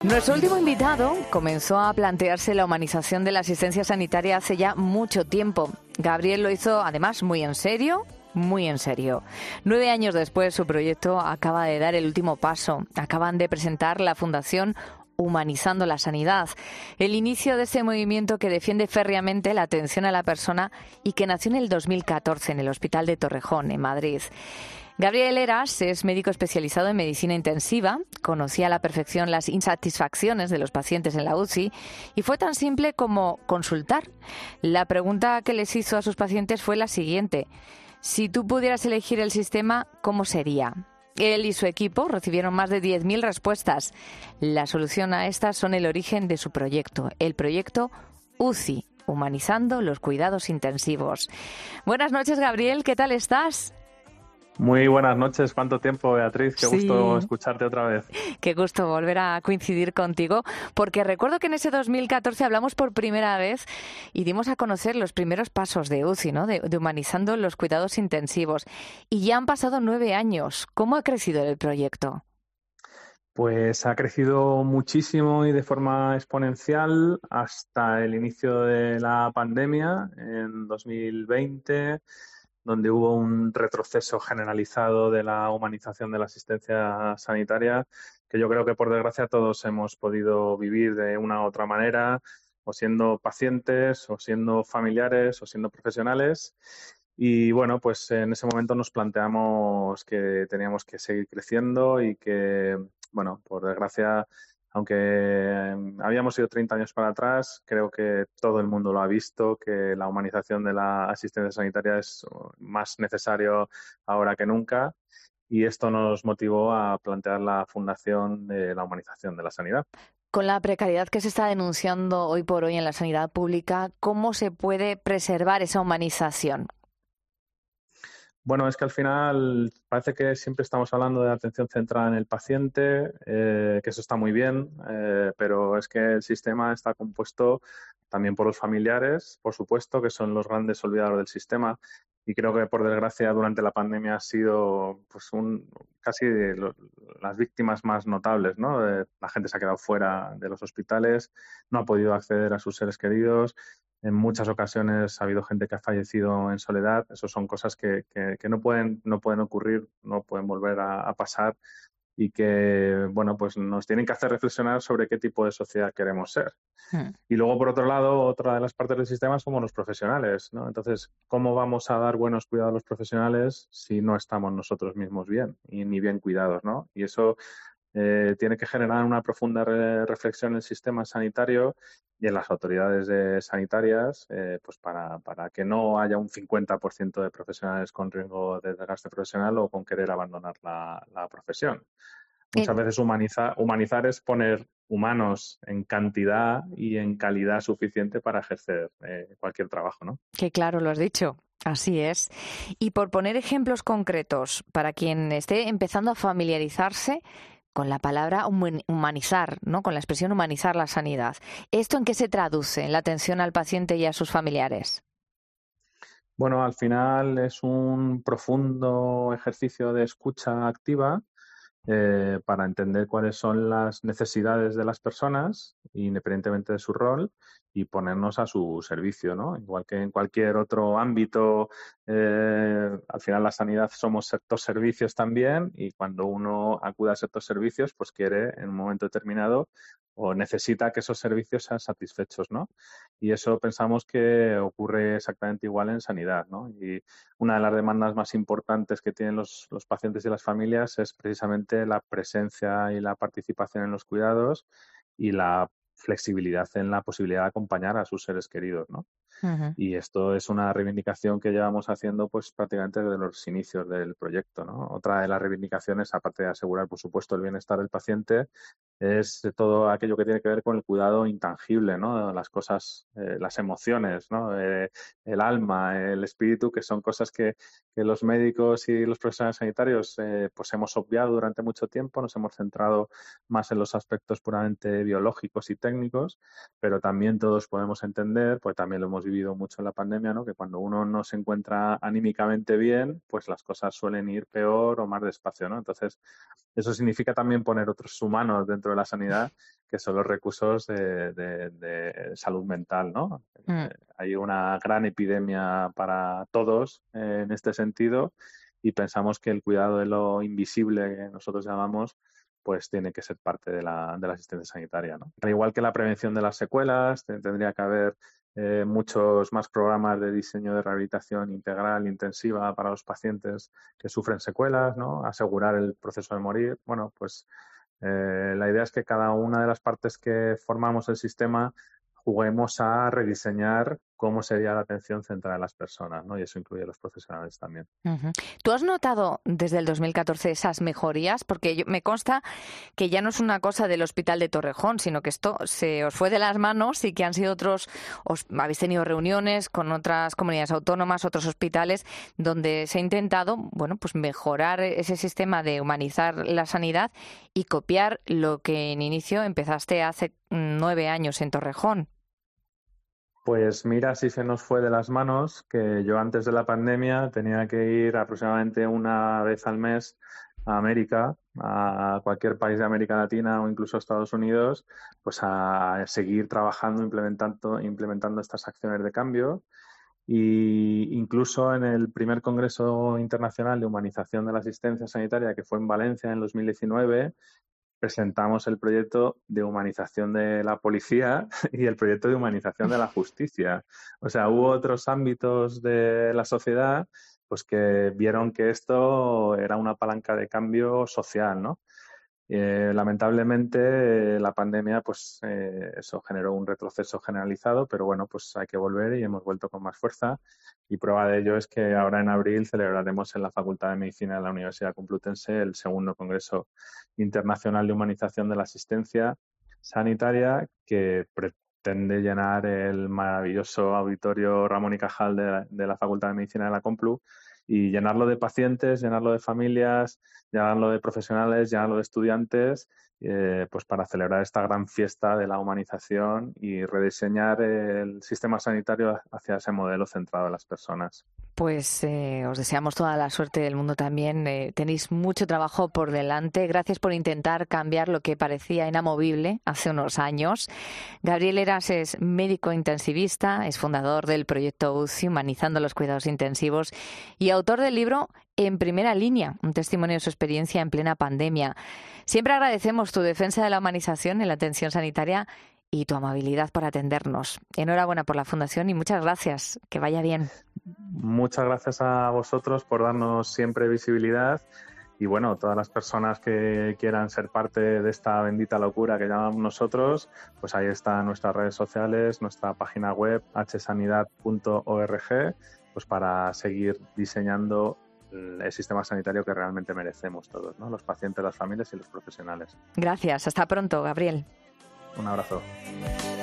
Nuestro último invitado comenzó a plantearse la humanización de la asistencia sanitaria hace ya mucho tiempo. Gabriel lo hizo, además, muy en serio. Muy en serio. 9 años después, su proyecto acaba de dar el último paso. Acaban de presentar la Fundación Humanizando la Sanidad, el inicio de este movimiento que defiende férreamente la atención a la persona y que nació en el 2014 en el Hospital de Torrejón, en Madrid. Gabriel Heras es médico especializado en medicina intensiva, conocía a la perfección las insatisfacciones de los pacientes en la UCI y fue tan simple como consultar. La pregunta que les hizo a sus pacientes fue la siguiente: si tú pudieras elegir el sistema, ¿cómo sería? Él y su equipo recibieron más de 10.000 respuestas. La solución a estas son el origen de su proyecto, el proyecto UCI, Humanizando los Cuidados Intensivos. Buenas noches, Gabriel, ¿qué tal estás? Muy buenas noches. ¿Cuánto tiempo, Beatriz? Qué gusto Sí, escucharte otra vez. qué gusto volver a coincidir contigo, porque recuerdo que en ese 2014 hablamos por primera vez y dimos a conocer los primeros pasos de UCI, ¿no? De humanizando los cuidados intensivos. Y ya han pasado 9 años. ¿Cómo ha crecido el proyecto? Pues ha crecido muchísimo y de forma exponencial hasta el inicio de la pandemia en 2020, donde hubo un retroceso generalizado de la humanización de la asistencia sanitaria, que yo creo que por desgracia todos hemos podido vivir de una u otra manera, o siendo pacientes, o siendo familiares, o siendo profesionales. Y bueno, pues en ese momento nos planteamos que teníamos que seguir creciendo y que, bueno, por desgracia, aunque habíamos ido 30 años para atrás, creo que todo el mundo lo ha visto, que la humanización de la asistencia sanitaria es más necesario ahora que nunca, y esto nos motivó a plantear la fundación de la humanización de la sanidad. Con la precariedad que se está denunciando hoy por hoy en la sanidad pública, ¿cómo se puede preservar esa humanización? Bueno, es que al final parece que siempre estamos hablando de atención centrada en el paciente, que eso está muy bien, pero es que el sistema está compuesto también por los familiares, por supuesto, que son los grandes olvidados del sistema. Y creo que, por desgracia, durante la pandemia ha sido pues casi las víctimas más notables, ¿no? La gente se ha quedado fuera de los hospitales, no ha podido acceder a sus seres queridos. En muchas ocasiones ha habido gente que ha fallecido en soledad. Eso son cosas que no pueden ocurrir, no pueden volver a pasar, y que, bueno, pues nos tienen que hacer reflexionar sobre qué tipo de sociedad queremos ser. Hmm. Y luego, por otro lado, otra de las partes del sistema somos los profesionales, ¿no? Entonces, ¿cómo vamos a dar buenos cuidados a los profesionales si no estamos nosotros mismos bien y ni bien cuidados, ¿no? Y eso tiene que generar una profunda reflexión en el sistema sanitario y en las autoridades sanitarias, pues para que no haya un 50% de profesionales con riesgo de desgaste profesional o con querer abandonar la profesión. Muchas veces humanizar es poner humanos en cantidad y en calidad suficiente para ejercer cualquier trabajo, ¿no? Que claro, lo has dicho. Así es. Y por poner ejemplos concretos, para quien esté empezando a familiarizarse con la palabra humanizar, ¿no? Con la expresión humanizar la sanidad. ¿Esto en qué se traduce en la atención al paciente y a sus familiares? Bueno, al final es un profundo ejercicio de escucha activa, para entender cuáles son las necesidades de las personas, independientemente de su rol, y ponernos a su servicio, ¿no? Igual que en cualquier otro ámbito, al final la sanidad somos ciertos servicios también, y cuando uno acude a ciertos servicios, pues quiere en un momento determinado o necesita que esos servicios sean satisfechos, ¿no? Y eso pensamos que ocurre exactamente igual en sanidad, ¿no? Y una de las demandas más importantes que tienen los pacientes y las familias es precisamente la presencia y la participación en los cuidados y la flexibilidad en la posibilidad de acompañar a sus seres queridos, ¿no? Ujú. Y esto es una reivindicación que llevamos haciendo pues prácticamente desde los inicios del proyecto, ¿no? Otra de las reivindicaciones, aparte de asegurar, por supuesto, el bienestar del paciente, es todo aquello que tiene que ver con el cuidado intangible, ¿no? Las cosas, las emociones, ¿no? El alma, el espíritu, que son cosas que los médicos y los profesionales sanitarios pues hemos obviado durante mucho tiempo. Nos hemos centrado más en los aspectos puramente biológicos y técnicos, pero también todos podemos entender, pues también lo hemos vivido mucho en la pandemia, ¿no? Que cuando uno no se encuentra anímicamente bien, pues las cosas suelen ir peor o más despacio, ¿no? Entonces, eso significa también poner otros humanos dentro dentro de la sanidad, que son los recursos de salud mental, ¿no? Hay una gran epidemia para todos en este sentido y pensamos que el cuidado de lo invisible, que nosotros llamamos, pues tiene que ser parte de la asistencia sanitaria, ¿no? Al igual que la prevención de las secuelas, tendría que haber muchos más programas de diseño de rehabilitación integral, intensiva para los pacientes que sufren secuelas, ¿no? Asegurar el proceso de morir. Bueno, pues la idea es que cada una de las partes que formamos el sistema juguemos a rediseñar cómo sería la atención centrada en las personas, ¿no? Y eso incluye a los profesionales también. Uh-huh. ¿Tú has notado desde el 2014 esas mejorías? Porque me consta que ya no es una cosa del Hospital de Torrejón, sino que esto se os fue de las manos y que han sido habéis tenido reuniones con otras comunidades autónomas, otros hospitales, donde se ha intentado, bueno, pues mejorar ese sistema de humanizar la sanidad y copiar lo que en inicio empezaste hace 9 años en Torrejón. Pues mira, sí se nos fue de las manos, que yo antes de la pandemia tenía que ir aproximadamente una vez al mes a América, a cualquier país de América Latina o incluso a Estados Unidos, pues a seguir trabajando, implementando estas acciones de cambio. Y incluso en el primer Congreso Internacional de Humanización de la Asistencia Sanitaria, que fue en Valencia en 2019, presentamos el proyecto de humanización de la policía y el proyecto de humanización de la justicia. O sea, hubo otros ámbitos de la sociedad pues que vieron que esto era una palanca de cambio social, ¿no? Lamentablemente la pandemia pues eso generó un retroceso generalizado, pero bueno, pues hay que volver y hemos vuelto con más fuerza y prueba de ello es que ahora en abril celebraremos en la Facultad de Medicina de la Universidad Complutense el segundo Congreso Internacional de Humanización de la Asistencia Sanitaria que pretende llenar el maravilloso auditorio Ramón y Cajal de la Facultad de Medicina de la Complu y llenarlo de pacientes, llenarlo de familias, llenarlo de profesionales, llenarlo de estudiantes, pues para celebrar esta gran fiesta de la humanización y rediseñar el sistema sanitario hacia ese modelo centrado en las personas. Pues os deseamos toda la suerte del mundo también. Tenéis mucho trabajo por delante. Gracias por intentar cambiar lo que parecía inamovible hace unos años. Gabriel Heras es médico intensivista, es fundador del proyecto UCI, Humanizando los Cuidados Intensivos, y autor del libro En Primera Línea, un testimonio de su experiencia en plena pandemia. Siempre agradecemos tu defensa de la humanización en la atención sanitaria y tu amabilidad por atendernos. Enhorabuena por la fundación y muchas gracias. Que vaya bien. Muchas gracias a vosotros por darnos siempre visibilidad y bueno, todas las personas que quieran ser parte de esta bendita locura que llamamos nosotros, pues ahí están nuestras redes sociales, nuestra página web hsanidad.org, pues para seguir diseñando el sistema sanitario que realmente merecemos todos, ¿no? Los pacientes, las familias y los profesionales. Gracias. Hasta pronto, Gabriel. Un abrazo.